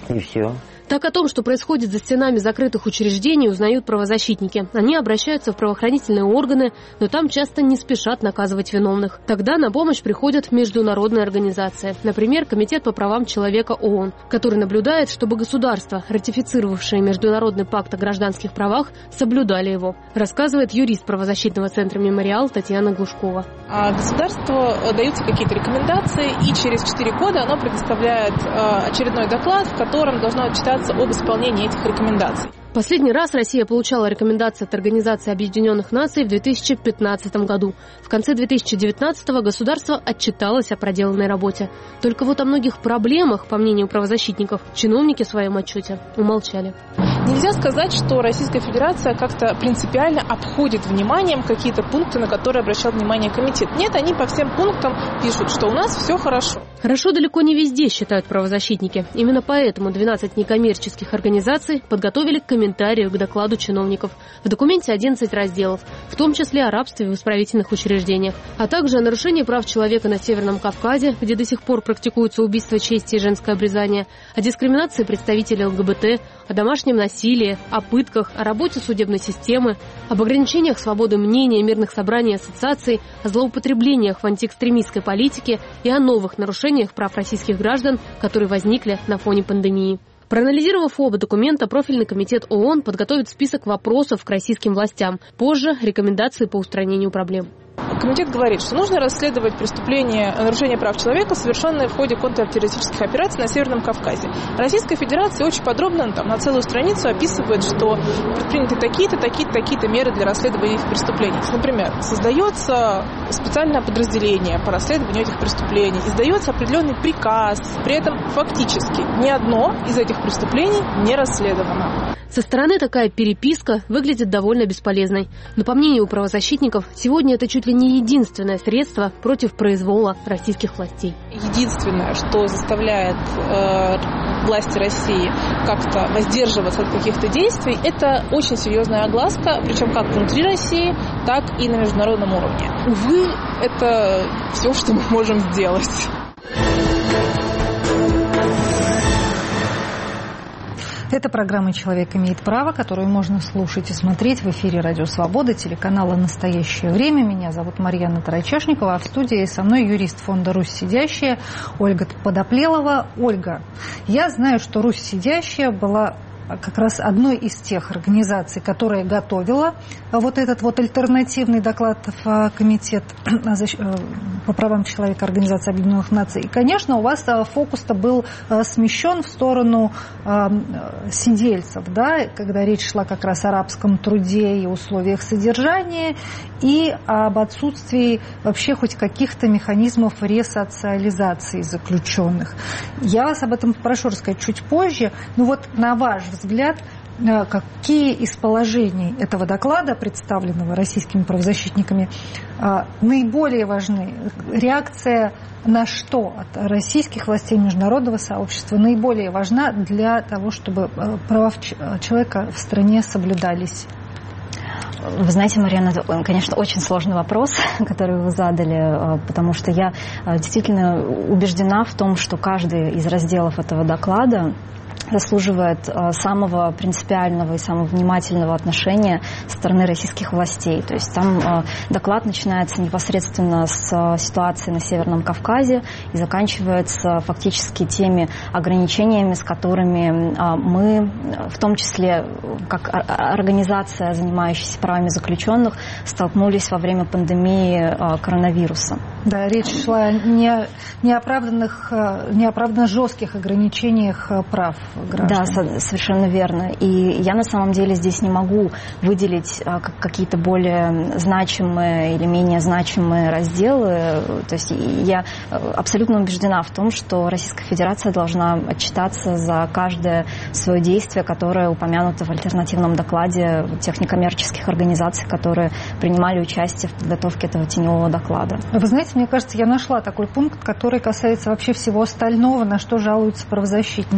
И все. Так о том, что происходит за стенами закрытых учреждений, узнают правозащитники. Они обращаются в правоохранительные органы, но там часто не спешат наказывать виновных. Тогда на помощь приходят международные организации. Например, Комитет по правам человека ООН, который наблюдает, чтобы государства, ратифицировавшие Международный пакт о гражданских правах, соблюдали его. Рассказывает юрист правозащитного центра «Мемориал» Татьяна Глушкова. А государству даются какие-то рекомендации, и через четыре года оно предоставляет очередной доклад, в котором должно отчитаться об исполнении этих рекомендаций. Последний раз Россия получала рекомендации от Организации Объединенных Наций в две тысячи пятнадцатом году. В конце две тысячи девятнадцатого государство отчиталось о проделанной работе. Только вот о многих проблемах, по мнению правозащитников, чиновники в своем отчете умолчали. Нельзя сказать, что Российская Федерация как-то принципиально обходит вниманием какие-то пункты, на которые обращал внимание комитет. Нет, они по всем пунктам пишут, что у нас все хорошо. Хорошо далеко не везде, считают правозащитники. Именно поэтому двенадцать некоммерческих организаций подготовили комментарии к докладу чиновников. В документе одиннадцать разделов, в том числе о рабстве в исправительных учреждениях, а также о нарушении прав человека на Северном Кавказе, где до сих пор практикуется убийство чести и женское обрезание, о дискриминации представителей ЛГБТ, о домашнем насилии, о пытках, о работе судебной системы, об ограничениях свободы мнения, мирных собраний и ассоциаций, о злоупотреблениях в антиэкстремистской политике и о новых нарушениях прав российских граждан, которые возникли на фоне пандемии. Проанализировав оба документа, профильный комитет ООН подготовит список вопросов к российским властям. Позже рекомендации по устранению проблем. Комитет говорит, что нужно расследовать преступления нарушения прав человека, совершенные в ходе контртеррористических операций на Северном Кавказе. Российская Федерация очень подробно там, на целую страницу описывает, что предприняты такие-то, такие-то, такие-то меры для расследования этих преступлений. Например, создается специальное подразделение по расследованию этих преступлений, издается определенный приказ. При этом фактически ни одно из этих преступлений не расследовано. Со стороны такая переписка выглядит довольно бесполезной. Но, по мнению правозащитников, сегодня это чуть ли не единственное средство против произвола российских властей. Единственное, что заставляет э, власти России как-то воздерживаться от каких-то действий, это очень серьезная огласка, причем как внутри России, так и на международном уровне. Увы, это все, что мы можем сделать. Это программа «Человек имеет право», которую можно слушать и смотреть в эфире «Радио Свобода», телеканала «Настоящее время». Меня зовут Марьяна Тарачешникова, а в студии со мной юрист фонда «Русь сидящая» Ольга Подоплелова. Ольга, я знаю, что «Русь сидящая» была как раз одной из тех организаций, которая готовила вот этот вот альтернативный доклад в Комитет по правам человека Организации Объединенных Наций. И, конечно, у вас фокус-то был смещен в сторону сидельцев, да, когда речь шла как раз о рабском труде и условиях содержания, и об отсутствии вообще хоть каких-то механизмов ресоциализации заключенных. Я вас об этом попрошу рассказать чуть позже. Ну вот, на ваш взгляд, какие из положений этого доклада, представленного российскими правозащитниками, наиболее важны? Реакция на что от российских властей, международного сообщества наиболее важна для того, чтобы права человека в стране соблюдались? Вы знаете, Марьяна, это, конечно, очень сложный вопрос, который вы задали, потому что я действительно убеждена в том, что каждый из разделов этого доклада заслуживает самого принципиального и самого внимательного отношения со стороны российских властей. То есть там доклад начинается непосредственно с ситуации на Северном Кавказе и заканчивается фактически теми ограничениями, с которыми мы, в том числе как организация, занимающаяся правами заключенных, столкнулись во время пандемии коронавируса. Да, речь шла не о неоправданных, неоправданно жестких ограничениях прав граждан. Да, совершенно верно. И я на самом деле здесь не могу выделить какие-то более значимые или менее значимые разделы. То есть я абсолютно убеждена в том, что Российская Федерация должна отчитаться за каждое свое действие, которое упомянуто в альтернативном докладе тех некоммерческих организаций, которые принимали участие в подготовке этого теневого доклада. Вы знаете, мне кажется, я нашла такой пункт, который касается вообще всего остального, на что жалуются правозащитники.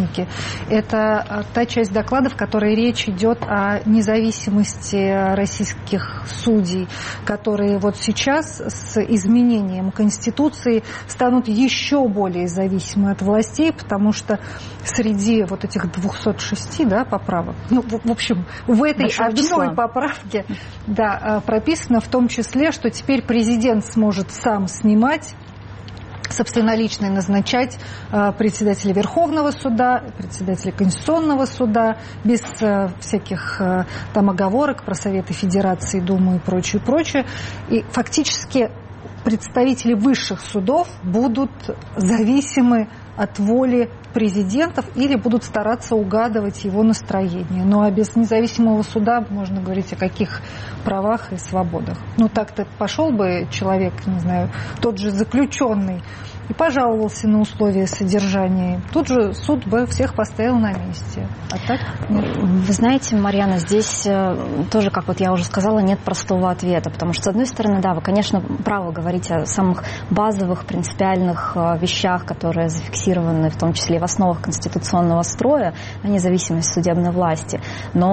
Это та часть докладов, в которой речь идет о независимости российских судей, которые вот сейчас с изменением Конституции станут еще более зависимы от властей, потому что среди вот этих двухсот шести, да, поправок, ну, в, в общем, в этой Большое одной число. поправке, да, прописано в том числе, что теперь президент сможет сам снимать, собственнолично назначать э, председателя Верховного суда, председателя Конституционного суда, без э, всяких э, там оговорок про Советы Федерации, Думу и прочее, прочее. И фактически представители высших судов будут зависимы от воли президентов или будут стараться угадывать его настроение. Ну а без независимого суда можно говорить о каких правах и свободах. Ну так-то пошел бы человек, не знаю, тот же заключенный, и пожаловался на условия содержания. Тут же суд бы всех поставил на месте. А так нет. Вы знаете, Марьяна, здесь тоже, как вот я уже сказала, нет простого ответа. Потому что, с одной стороны, да, вы, конечно, правы говорить о самых базовых, принципиальных вещах, которые зафиксированы в том числе и в основах конституционного строя, о независимости судебной власти.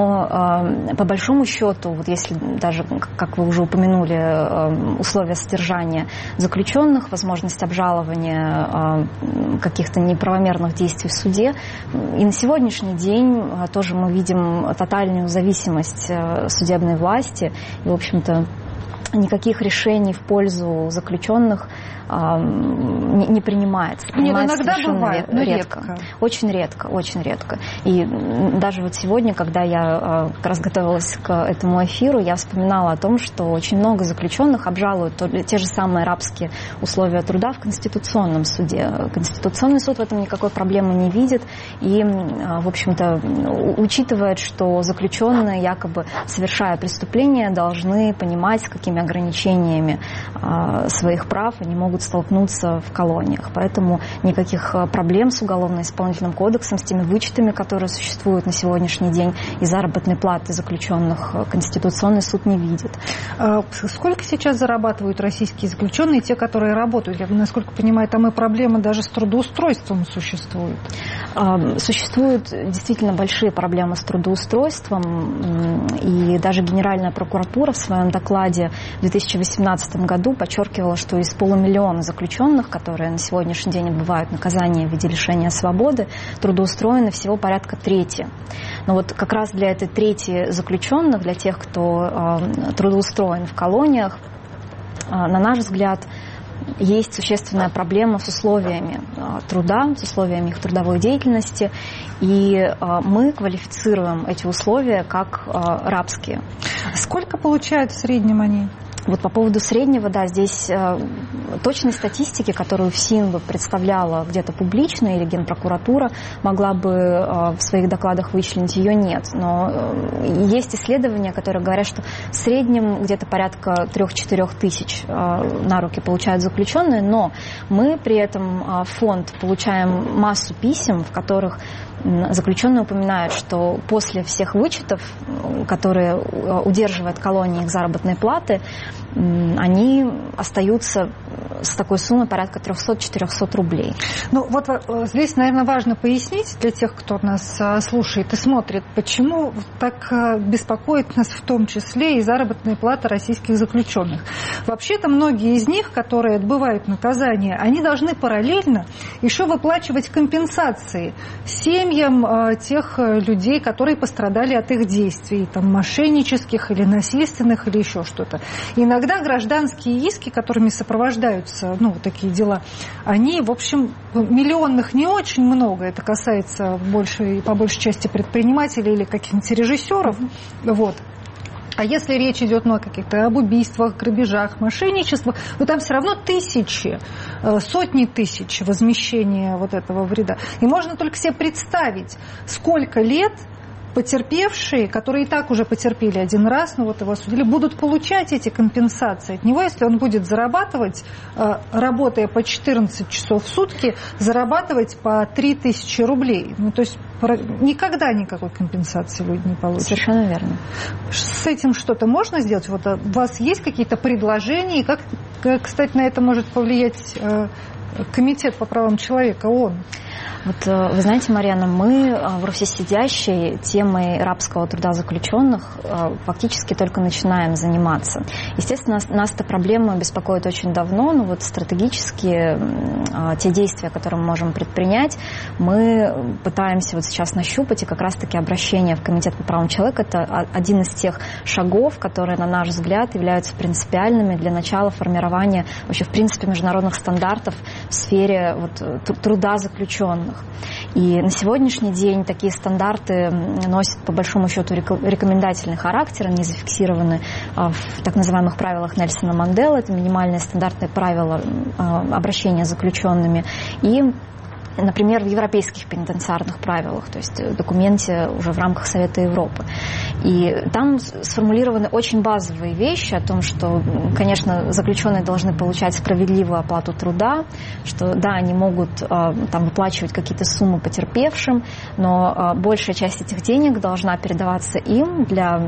Но по большому счету, вот если даже, как вы уже упомянули, условия содержания заключенных, возможность обжалования каких-то неправомерных действий в суде. И на сегодняшний день тоже мы видим тотальную зависимость судебной власти. И, в общем-то, никаких решений в пользу заключенных а, не, не принимается. принимается Нет, иногда бывает, ред, но редко. редко. Очень редко, очень редко. И даже вот сегодня, когда я а, как раз готовилась к этому эфиру, я вспоминала о том, что очень много заключенных обжалуют то, те же самые рабские условия труда в Конституционном суде. Конституционный суд в этом никакой проблемы не видит и, а, в общем-то, учитывает, что заключенные, якобы совершая преступления, должны понимать, с какими ограничениями а, своих прав они могут столкнуться в колониях. Поэтому никаких проблем с Уголовно-исполнительным кодексом, с теми вычетами, которые существуют на сегодняшний день, и заработной платы заключенных Конституционный суд не видит. А сколько сейчас зарабатывают российские заключенные, те, которые работают? Я, насколько понимаю, там и проблемы даже с трудоустройством существуют. А, существуют действительно большие проблемы с трудоустройством, и даже Генеральная прокуратура в своем докладе в две тысячи восемнадцатом году подчеркивала, что из полумиллиона заключенных, которые на сегодняшний день отбывают наказание в виде лишения свободы, трудоустроены всего порядка трети. Но вот как раз для этой трети заключенных, для тех, кто э, трудоустроен в колониях, э, на наш взгляд, есть существенная проблема с условиями э, труда, с условиями их трудовой деятельности, и э, мы квалифицируем эти условия как э, рабские. Сколько получают в среднем они? Вот по поводу среднего, да, здесь э, точной статистики, которую ФСИН бы представляла где-то публично или Генпрокуратура могла бы э, в своих докладах вычленить, ее нет. Но э, есть исследования, которые говорят, что в среднем где-то порядка трех-четырех тысяч э, на руки получают заключенные, но мы при этом э, в фонд получаем массу писем, в которых заключенные упоминают, что после всех вычетов, которые удерживают колонии их заработной платы, они остаются с такой суммой порядка триста-четыреста рублей. Ну вот здесь, наверное, важно пояснить для тех, кто нас слушает и смотрит, почему так беспокоит нас в том числе и заработная плата российских заключенных. Вообще-то многие из них, которые отбывают наказание, они должны параллельно еще выплачивать компенсации семьям тех людей, которые пострадали от их действий, там, мошеннических или насильственных, или еще что-то. Иногда гражданские иски, которыми сопровождаются, ну, вот такие дела, они, в общем, миллионных не очень много. Это касается больше, по большей части предпринимателей или каких-нибудь режиссеров. Вот. А если речь идет, ну, о каких-то об убийствах, грабежах, мошенничествах, то там все равно тысячи, сотни тысяч возмещения вот этого вреда. И можно только себе представить, сколько лет потерпевшие, которые и так уже потерпели один раз, но вот его осудили, будут получать эти компенсации от него, если он будет зарабатывать, работая по четырнадцать часов в сутки, зарабатывать по три тысячи рублей. Ну, то есть никогда никакой компенсации люди не получат. Совершенно верно. С этим что-то можно сделать? Вот у вас есть какие-то предложения? И как, кстати, на это может повлиять Комитет по правам человека ООН? Вот вы знаете, Марьяна, мы в Руси сидящей темой рабского труда заключенных фактически только начинаем заниматься. Естественно, нас эта проблема беспокоит очень давно, но вот стратегически те действия, которые мы можем предпринять, мы пытаемся вот сейчас нащупать, и как раз-таки обращение в Комитет по правам человека – это один из тех шагов, которые, на наш взгляд, являются принципиальными для начала формирования вообще, в принципе, международных стандартов в сфере вот, труда заключенных. И на сегодняшний день такие стандарты носят, по большому счету, рекомендательный характер, они зафиксированы в так называемых правилах Нельсона Манделы, это минимальные стандартные правила обращения с заключенными, и например, в европейских пенитенциарных правилах, то есть документе уже в рамках Совета Европы. И там сформулированы очень базовые вещи о том, что, конечно, заключенные должны получать справедливую оплату труда, что, да, они могут там выплачивать какие-то суммы потерпевшим, но большая часть этих денег должна передаваться им для,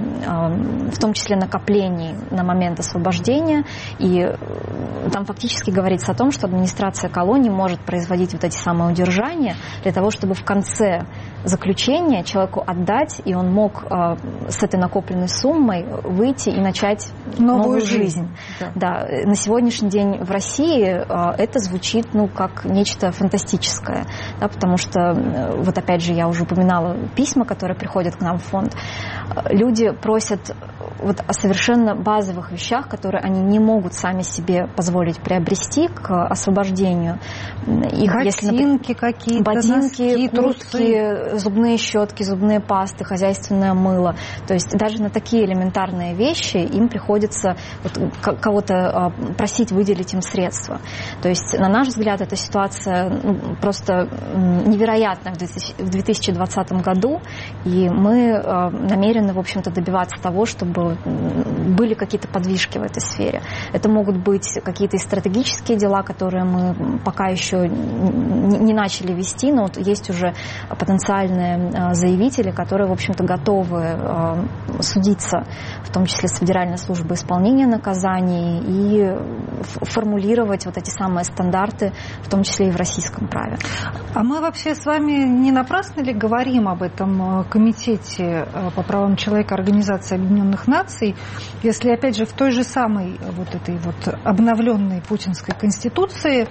в том числе, накоплений на момент освобождения. И там фактически говорится о том, что администрация колонии может производить вот эти самые удержания для того, чтобы в конце заключения человеку отдать, и он мог э, с этой накопленной суммой выйти и начать новую, новую жизнь. жизнь. Да. Да. На сегодняшний день в России э, это звучит, ну, как нечто фантастическое, да, потому что, э, вот опять же, я уже упоминала письма, которые приходят к нам в фонд. Люди просят вот о совершенно базовых вещах, которые они не могут сами себе позволить приобрести к освобождению. Их, ботинки какие-то, ботинки, носки, куртки, зубные щетки, зубные пасты, хозяйственное мыло. То есть даже на такие элементарные вещи им приходится вот кого-то просить выделить им средства. То есть, на наш взгляд, эта ситуация, ну, просто невероятная в две тысячи двадцатом году, и мы намерены, в общем-то, добиваться того, чтобы были какие-то подвижки в этой сфере. Это могут быть какие-то стратегические дела, которые мы пока еще не начали вести, но вот есть уже потенциальные заявители, которые, в общем-то, готовы судиться, в том числе с Федеральной службой исполнения наказаний, и формулировать вот эти самые стандарты, в том числе и в российском праве. А мы вообще с вами не напрасно ли говорим об этом комитете по правам человека Организации Объединенных Наций, если, опять же, в той же самой вот этой вот обновленной путинской конституции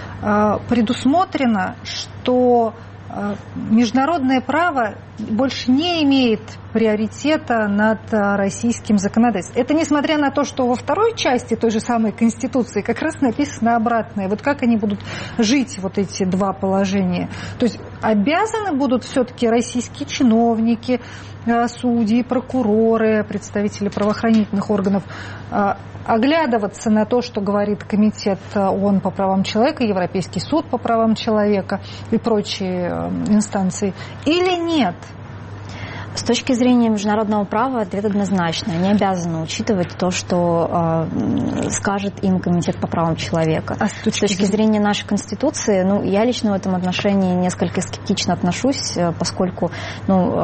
предусмотрено, что международное право больше не имеет приоритета над российским законодательством. Это несмотря на то, что во второй части той же самой Конституции как раз написано обратное. Вот как они будут жить, вот эти два положения. То есть обязаны будут все-таки российские чиновники, судьи, прокуроры, представители правоохранительных органов оглядываться на то, что говорит Комитет ООН по правам человека, Европейский суд по правам человека и прочие инстанции, или нет? С точки зрения международного права ответ однозначный. Они обязаны учитывать то, что э, скажет им Комитет по правам человека. А с точки, с точки зрения нашей Конституции, ну, я лично в этом отношении несколько скептично отношусь, поскольку, ну,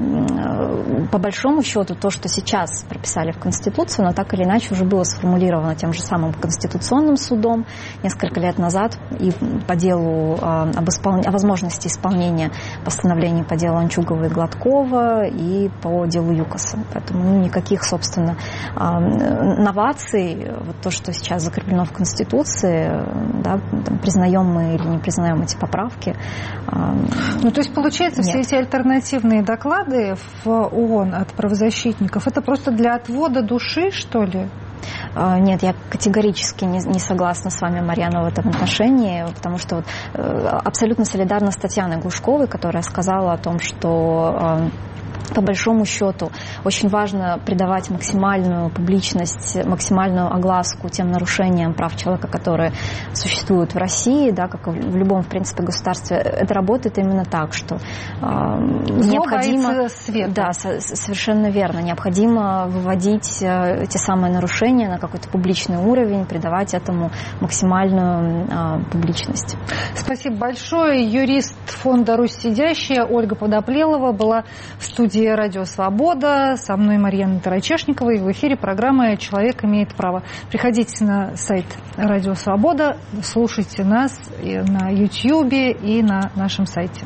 э, по большому счету, то, что сейчас прописали в Конституцию, но так или иначе уже было сформулировано тем же самым Конституционным судом несколько лет назад и по делу э, об исполн... о возможности исполнения постановлений по делу Анчугова и Гладкова и по делу ЮКОСа. Поэтому ну, никаких, собственно, новаций, вот то, что сейчас закреплено в Конституции, да, там, признаем мы или не признаем эти поправки. Ну, то есть, получается, нет. Все эти альтернативные доклады в ООН от правозащитников, это просто для отвода души, что ли? Нет, я категорически не, не согласна с вами, Марьяна, в этом отношении, потому что вот, абсолютно солидарна с Татьяной Глушковой, которая сказала о том, что по большому счету очень важно придавать максимальную публичность, максимальную огласку тем нарушениям прав человека, которые существуют в России, да, как в любом, в принципе, государстве. Это работает именно так, что э, необходимо... света. Да, со- совершенно верно. Необходимо выводить э, те самые нарушения на какой-то публичный уровень, придавать этому максимальную э, публичность. Спасибо большое. Юрист фонда «Русь сидящая» Ольга Подоплелова была в студии студии «Радио Свобода». Со мной Марьяна Тарачешникова. И в эфире программа «Человек имеет право». Приходите на сайт «Радио Свобода», слушайте нас и на Ютьюбе и на нашем сайте.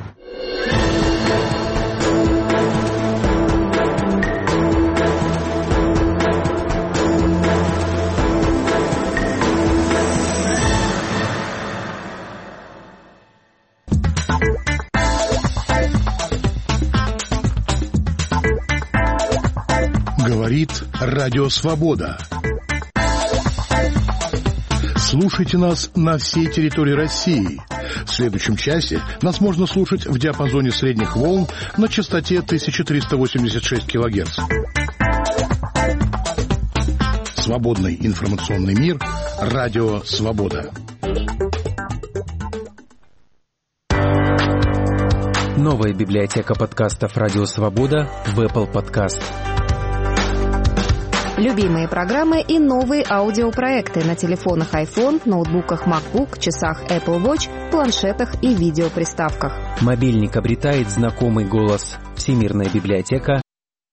Говорит Радио Свобода. Слушайте нас на всей территории России. В следующем часе нас можно слушать в диапазоне средних волн на частоте тысяча триста восемьдесят шесть килогерц. Свободный информационный мир. Радио Свобода. Новая библиотека подкастов «Радио Свобода» в Apple Podcast. Любимые программы и новые аудиопроекты на телефонах iPhone, ноутбуках MacBook, часах Apple Watch, планшетах и видеоприставках. Мобильник обретает знакомый голос. Всемирная библиотека